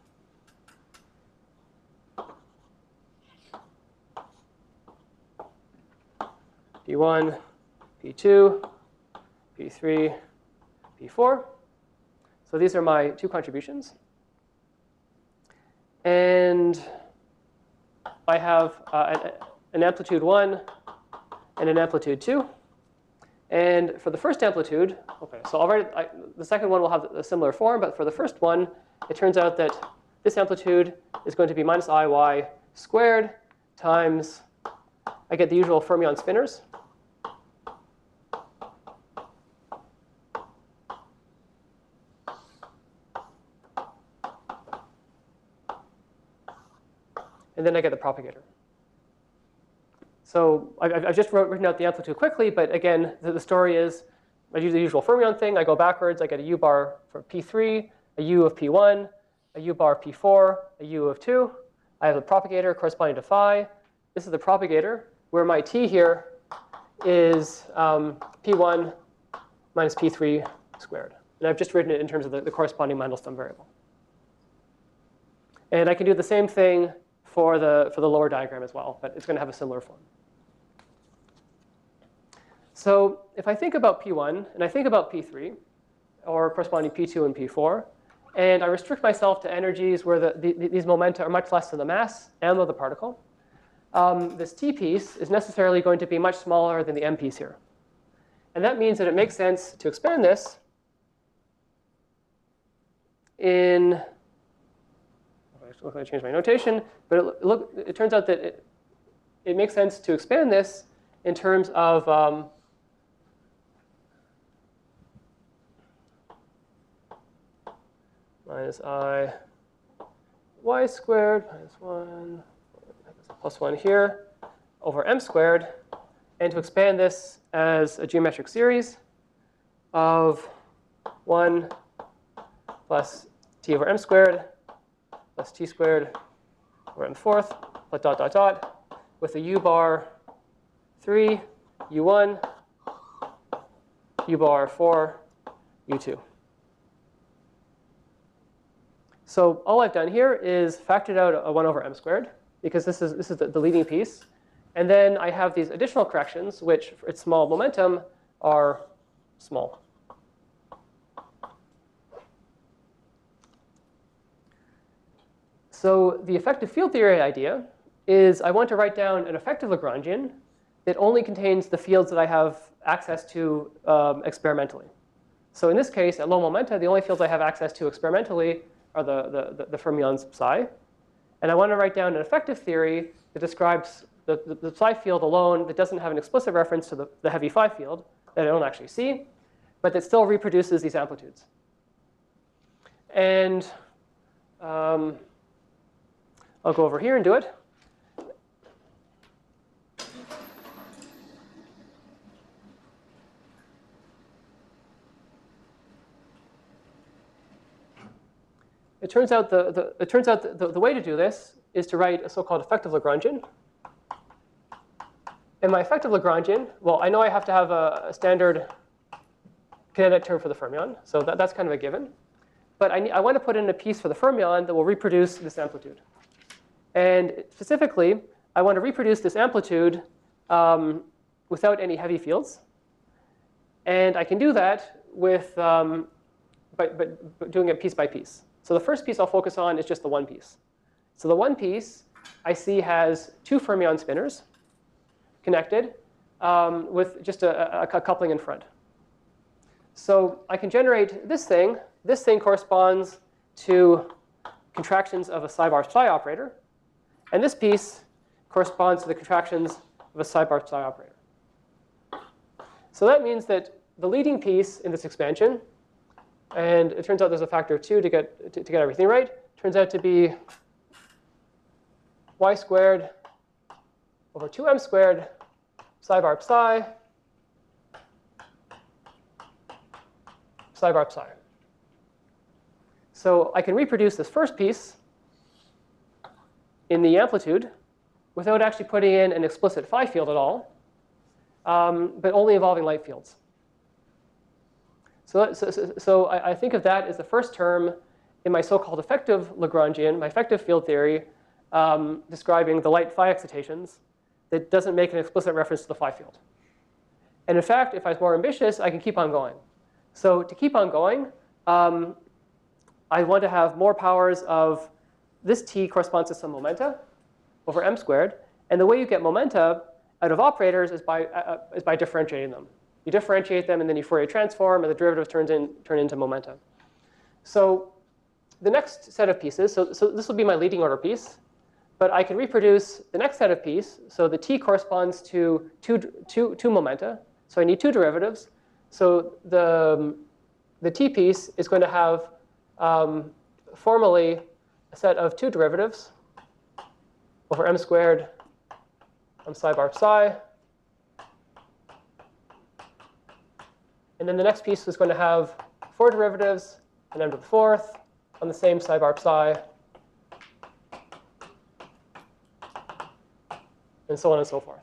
P one, P two, P three, P four. So these are my two contributions. And I have uh, an, an amplitude one and an amplitude two. And for the first amplitude, okay, so already I, the second one will have a similar form, but for the first one, it turns out that this amplitude is going to be minus I Y squared times, I get the usual fermion spinors. And then I get the propagator. So I've, I've just wrote, written out the amplitude quickly, but again, the, the story is I do the usual fermion thing. I go backwards. I get a U bar for P three, a U of P one, a U bar P four, a U of two. I have a propagator corresponding to phi. This is the propagator, where my T here is um, P one minus P three squared. And I've just written it in terms of the, the corresponding Mandelstam variable. And I can do the same thing for the, for the lower diagram as well, but it's going to have a similar form. So if I think about P one and I think about P three, or corresponding P two and P four, and I restrict myself to energies where the, the, these momenta are much less than the mass and of the particle, um, this T piece is necessarily going to be much smaller than the M piece here. And that means that it makes sense to expand this in, I'm going to change my notation, but it, look, it turns out that it, it makes sense to expand this in terms of um, minus I y squared minus one plus one here over m squared, and to expand this as a geometric series of one plus t over m squared plus t squared over m fourth plus dot dot dot with a u bar three, u one, u bar four, u two. So all I've done here is factored out a one over m squared, because this is, this is the, the leading piece. And then I have these additional corrections, which for its small momentum are small. So the effective field theory idea is I want to write down an effective Lagrangian it only contains the fields that I have access to um, experimentally. So in this case, at low momenta, the only fields I have access to experimentally are the, the, the fermions psi. And I want to write down an effective theory that describes the, the, the psi field alone that doesn't have an explicit reference to the, the heavy phi field that I don't actually see, but that still reproduces these amplitudes. And um, I'll go over here and do it. It turns out the, the, it turns out the, the, the way to do this is to write a so-called effective Lagrangian. And my effective Lagrangian, well, I know I have to have a, a standard kinetic term for the fermion, so that, that's kind of a given. But I, need, I want to put in a piece for the fermion that will reproduce this amplitude. And specifically, I want to reproduce this amplitude um, without any heavy fields. And I can do that with um, by, by, by doing it piece by piece. So the first piece I'll focus on is just the one piece. So the one piece I see has two fermion spinors connected um, with just a, a, a coupling in front. So I can generate this thing. This thing corresponds to contractions of a psi bar psi operator. And this piece corresponds to the contractions of a psi bar psi operator. So that means that the leading piece in this expansion, and it turns out there's a factor of two to get, to, to get everything right, turns out to be y squared over two m squared psi bar psi psi bar psi. So I can reproduce this first piece in the amplitude without actually putting in an explicit phi field at all, um, but only involving light fields. So, so, so I, I think of that as the first term in my so-called effective Lagrangian, my effective field theory, um, describing the light phi excitations that doesn't make an explicit reference to the phi field. And in fact, if I was more ambitious, I can keep on going. So to keep on going, um, I want to have more powers of this t corresponds to some momenta over m squared. And the way you get momenta out of operators is by, uh, is by differentiating them. You differentiate them, and then you Fourier transform, and the derivative turns in, turn into momenta. So the next set of pieces, so, so this will be my leading order piece. But I can reproduce the next set of piece. So the t corresponds to two, two, two momenta. So I need two derivatives. So the, the t piece is going to have um, formally a set of two derivatives over m squared m psi bar psi. And then the next piece is going to have four derivatives and m to the fourth on the same psi bar psi, and so on and so forth.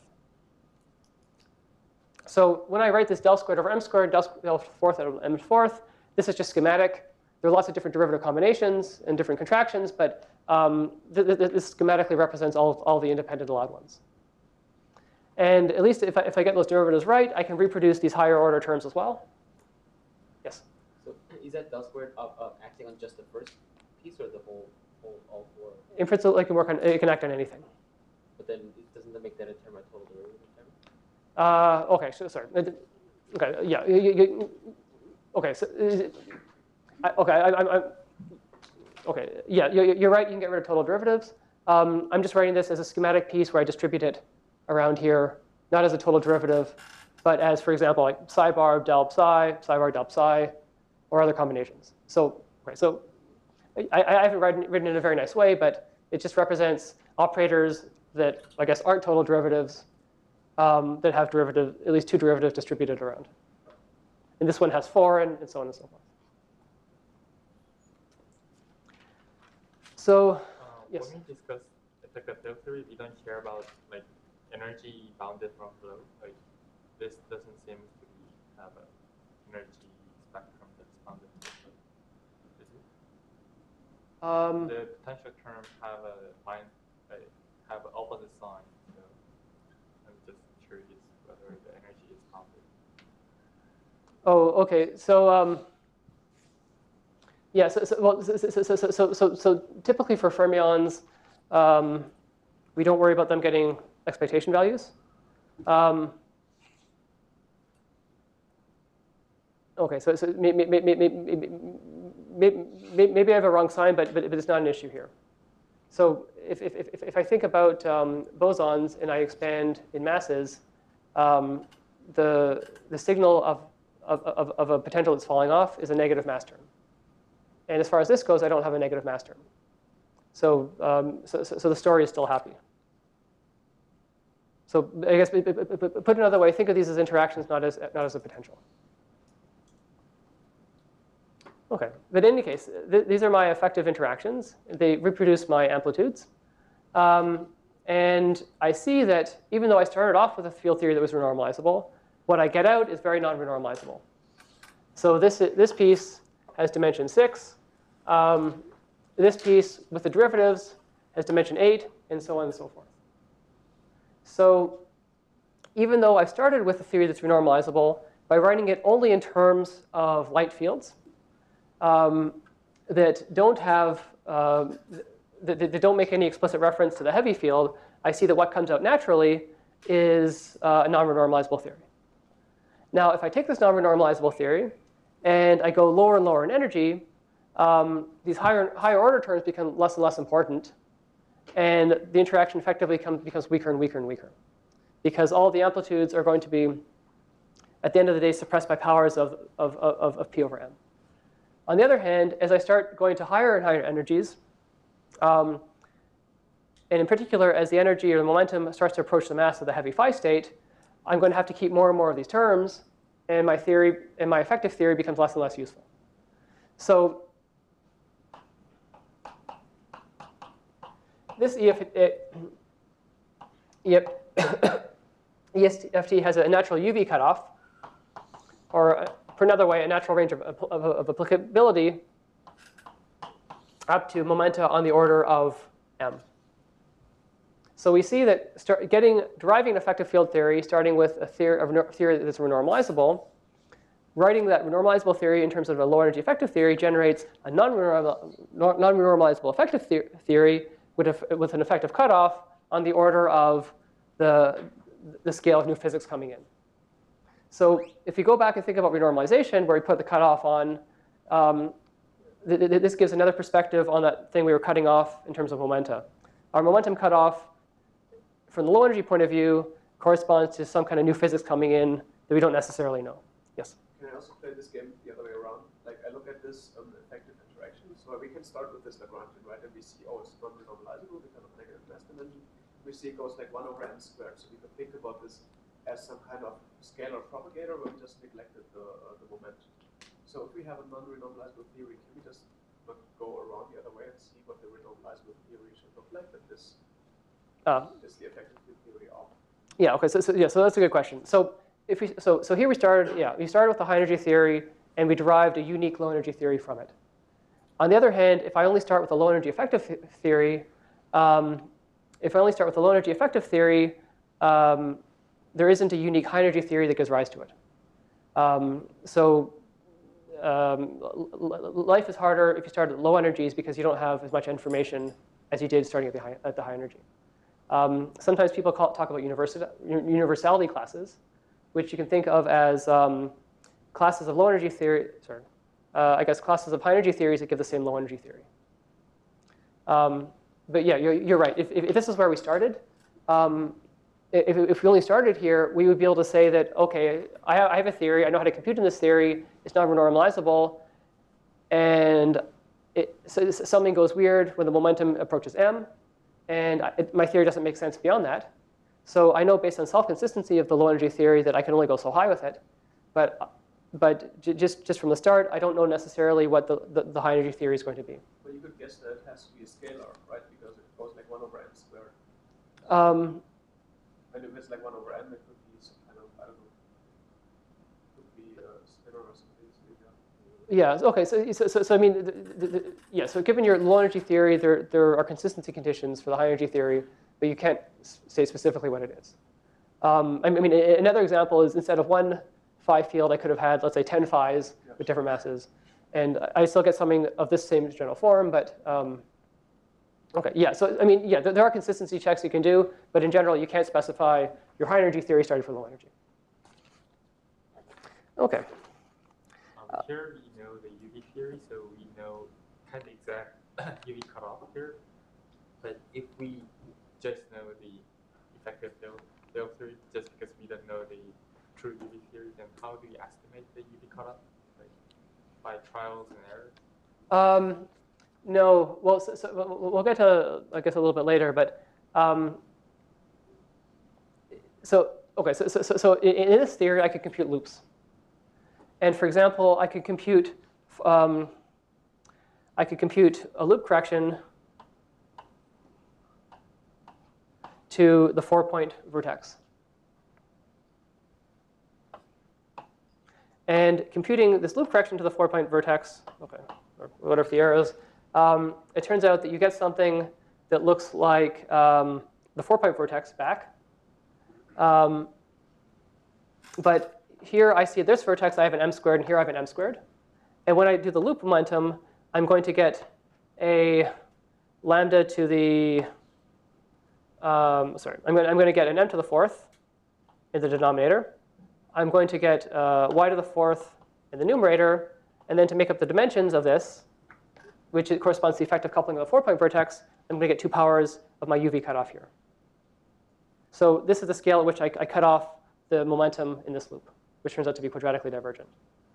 So when I write this del squared over m squared, del, del fourth over m fourth, this is just schematic. There are lots of different derivative combinations and different contractions, but um, th th this schematically represents all, all the independent allowed ones. And at least if I, if I get those derivatives right, I can reproduce these higher order terms as well. Yes? So is that del squared uh, uh, acting on just the first piece or the whole, whole all four? In principle, it can work on, it can act on anything. But then doesn't that make that a term a total derivative term? Uh, okay, so sorry. Okay, yeah. You, you, you, okay, so is it, I, okay, I, I, I, okay, yeah, you, you're right. You can get rid of total derivatives. Um, I'm just writing this as a schematic piece where I distribute it around here, not as a total derivative, but as, for example, like psi bar del psi, psi bar del psi, or other combinations. So, okay, so I, I haven't written, written in a very nice way, but it just represents operators that I guess aren't total derivatives um, that have derivative, at least two derivatives distributed around. And this one has four, and, and so on and so forth. So, Uh, yes. When we discuss effective field theory, we don't care about like energy bounded from flow. Like this doesn't seem to be have an energy spectrum that's bounded from flow. Is it? Um, The potential terms have a line, uh, have an opposite sign. So I'm just curious whether the energy is bounded. oh, okay. So, um, yeah. So, so, well, so, so, so, so, so, so typically for fermions, um, we don't worry about them getting expectation values. Um, okay, so, so maybe, maybe, maybe, maybe, maybe I have a wrong sign, but, but, but it's not an issue here. So if, if, if, if I think about um, bosons and I expand in masses, um, the, the signal of, of, of, of a potential that's falling off is a negative mass term. And as far as this goes, I don't have a negative mass term. So, um, so, so, so the story is still happy. So I guess put another way, think of these as interactions, not as, not as a potential. OK, but in any case, th these are my effective interactions. They reproduce my amplitudes. Um, and I see that even though I started off with a field theory that was renormalizable, what I get out is very non-renormalizable. So this, this piece has dimension six. Um, this piece with the derivatives has dimension eight, and so on and so forth. So even though I started with a theory that's renormalizable, by writing it only in terms of light fields um, that don't have, um, that, that don't make any explicit reference to the heavy field, I see that what comes out naturally is uh, a non-renormalizable theory. Now, if I take this non-renormalizable theory and I go lower and lower in energy, um, these higher, higher order terms become less and less important. And the interaction effectively comes, becomes weaker and weaker and weaker. Because all the amplitudes are going to be, at the end of the day, suppressed by powers of, of, of, of P over M. On the other hand, as I start going to higher and higher energies, um, and in particular, as the energy or the momentum starts to approach the mass of the heavy phi state, I'm going to have to keep more and more of these terms, and my theory and my effective theory becomes less and less useful. So this E F, it, yep, E S F T has a natural U V cutoff, or uh, put another way, a natural range of, of, of applicability up to momenta on the order of M. So we see that start getting, deriving an effective field theory, starting with a theory, a theory that's renormalizable, writing that renormalizable theory in terms of a low energy effective theory generates a non-renormalizable effective the theory with, a, with an effective cutoff on the order of the, the scale of new physics coming in. So if you go back and think about renormalization, where we put the cutoff on, um, th th this gives another perspective on that thing we were cutting off in terms of momenta. Our momentum cutoff, from the low energy point of view, corresponds to some kind of new physics coming in that we don't necessarily know. Yes? Can I also play this game the other way around? Like, I look at this um, effective interaction. So we can start with this Lagrangian, right? And we see, oh, it's not renormalizable because of negative mass dimension. We see it goes like one over m squared. So we can think about this as some kind of scalar propagator where we just neglected the, uh, the momentum. So if we have a non-renormalizable theory, can we just not go around the other way and see what the renormalizable theory should look like? That this uh, is the effective theory of. Yeah. Okay. So, so yeah. So that's a good question. So if we so so here we started. Yeah, we started with the high energy theory, and we derived a unique low energy theory from it. On the other hand, if I only start with a low energy effective th theory, um, if I only start with a low energy effective theory, um, there isn't a unique high energy theory that gives rise to it. Um, so um, life is harder if you start at low energies because you don't have as much information as you did starting at the high, at the high energy. Um, sometimes people call, talk about universality classes, which you can think of as um, classes of low energy theory, sorry, uh, I guess classes of high energy theories that give the same low energy theory. Um, but yeah, you're, you're right. If, if, if this is where we started, um, If, if we only started here, we would be able to say that, OK, I have, I have a theory. I know how to compute in this theory. It's not renormalizable. And it, so something goes weird when the momentum approaches m. And it, my theory doesn't make sense beyond that. So I know based on self-consistency of the low energy theory that I can only go so high with it. But, but just, just from the start, I don't know necessarily what the, the, the high energy theory is going to be. Well, you could guess that it has to be a scalar, right? Because it goes like one over m squared. Um, And if it's like one over m, it could be some kind of, I don't know, it could be a spinor or something. So yeah. Yeah, OK. So, so, so I mean, the, the, the, yeah, so given your low energy theory, there, there are consistency conditions for the high energy theory, but you can't say specifically what it is. Um, I mean, another example is instead of one phi field, I could have had, let's say, ten phis yeah. with different masses. And I still get something of this same general form, but um, OK, yeah. So I mean, yeah, there are consistency checks you can do, but in general, you can't specify your high energy theory started for low energy. Okay. Um, here we know the U V theory, so we know kind of exact U V cutoff here. But if we just know the effective field, field theory, just because we don't know the true U V theory, then how do we estimate the U V cutoff? Like by trials and errors? Um, no, well, so, so we'll get to, I guess, a little bit later, but um, so, okay, so, so, so in, in this theory, I could compute loops. And for example, I could compute, um, I could compute a loop correction to the four-point vertex. And computing this loop correction to the four-point vertex, okay, or whatever the error is, um, it turns out that you get something that looks like um, the four-point vertex back. Um, but here I see at this vertex I have an m squared, and here I have an m squared. And when I do the loop momentum, I'm going to get a lambda to the, um, sorry, I'm going, I'm going to get an m to the fourth in the denominator. I'm going to get uh, y to the fourth in the numerator. And then to make up the dimensions of this, which corresponds to the effective coupling of the four-point vertex, I'm going to get two powers of my U V cutoff here. So this is the scale at which I, I cut off the momentum in this loop, which turns out to be quadratically divergent.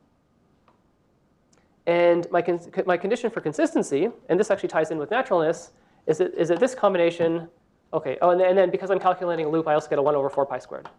And my, con my condition for consistency, and this actually ties in with naturalness, is that, is that this combination, OK, oh, and then, and then because I'm calculating a loop, I also get a one over four pi squared.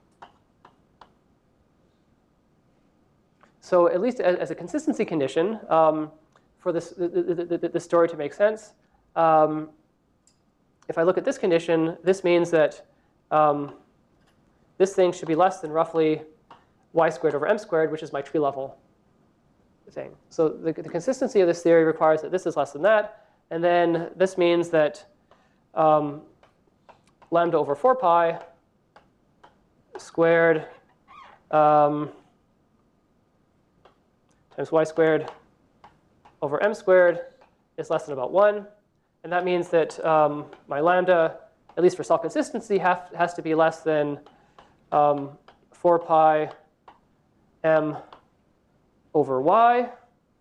So at least as, as a consistency condition, um, for this, the, the, the, the story to make sense, um, if I look at this condition, this means that um, this thing should be less than roughly y squared over m squared, which is my tree level thing. So the, the consistency of this theory requires that this is less than that. And then this means that um, lambda over four pi squared um, times y squared over m squared is less than about one. And that means that um, my lambda, at least for self-consistency, have, has to be less than um, four pi m over y,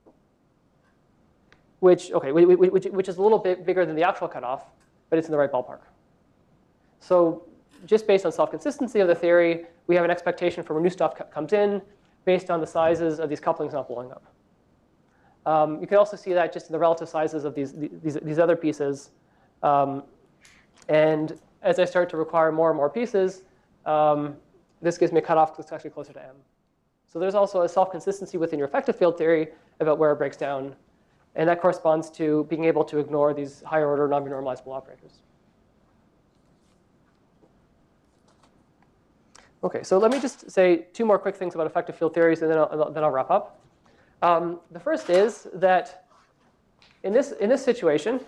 which, OK, which, which is a little bit bigger than the actual cutoff, but it's in the right ballpark. So just based on self-consistency of the theory, we have an expectation for when new stuff comes in based on the sizes of these couplings not blowing up. Um, you can also see that just in the relative sizes of these, these, these other pieces. Um, and as I start to require more and more pieces, um, this gives me a cutoff that's actually closer to m. So there's also a self-consistency within your effective field theory about where it breaks down. And that corresponds to being able to ignore these higher order non-normalizable operators. OK, so let me just say two more quick things about effective field theories, and then I'll, then I'll wrap up. Um, the first is that in this, in this situation,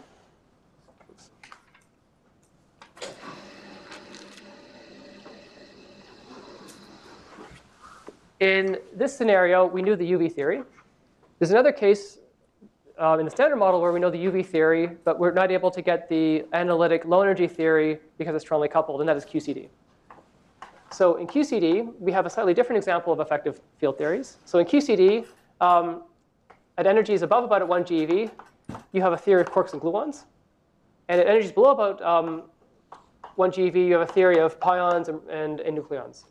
in this scenario, we knew the U V theory. There's another case um, in the standard model where we know the U V theory, but we're not able to get the analytic low energy theory because it's strongly coupled, and that is Q C D. So in Q C D, we have a slightly different example of effective field theories. So in Q C D, um, at energies above about at one GeV, you have a theory of quarks and gluons. And at energies below about um, one GeV, you have a theory of pions and, and, and nucleons.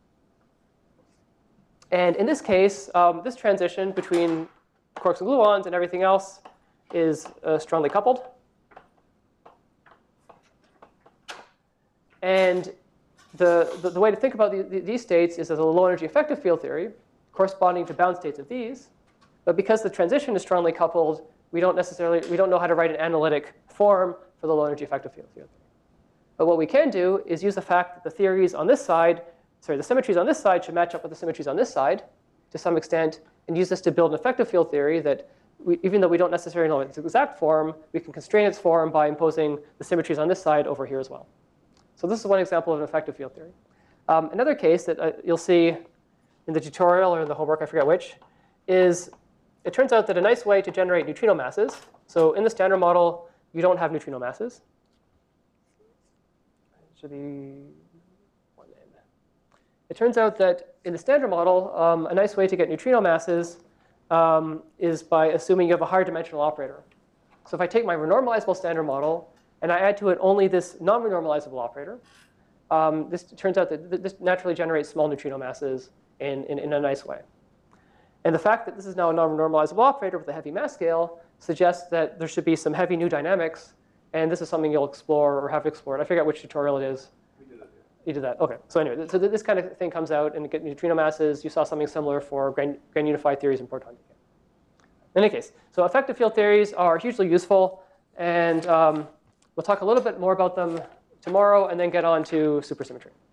And in this case, um, this transition between quarks and gluons and everything else is uh, strongly coupled. And the, the, the way to think about the, the, these states is as a low energy effective field theory corresponding to bound states of these. But because the transition is strongly coupled, we don't necessarily, we don't know how to write an analytic form for the low energy effective field theory. But what we can do is use the fact that the theories on this side, sorry, the symmetries on this side should match up with the symmetries on this side to some extent, and use this to build an effective field theory that, we, even though we don't necessarily know its exact form, we can constrain its form by imposing the symmetries on this side over here as well. So this is one example of an effective field theory. Um, another case that uh, you'll see in the tutorial or in the homework, I forget which, is it turns out that a nice way to generate neutrino masses, so in the standard model, you don't have neutrino masses. It should be one name. it turns out that in the standard model, um, a nice way to get neutrino masses um, is by assuming you have a higher dimensional operator. So if I take my renormalizable standard model and I add to it only this non-renormalizable operator, um, this turns out that th this naturally generates small neutrino masses in, in, in a nice way. And the fact that this is now a non-renormalizable operator with a heavy mass scale suggests that there should be some heavy new dynamics. And this is something you'll explore or have explored. I forget which tutorial it is. We did it, yeah. You did that. OK. So anyway, so this kind of thing comes out and get neutrino masses. You saw something similar for grand, grand unified theories and proton decay. In any case, so effective field theories are hugely useful. And um, we'll talk a little bit more about them tomorrow and then get on to supersymmetry.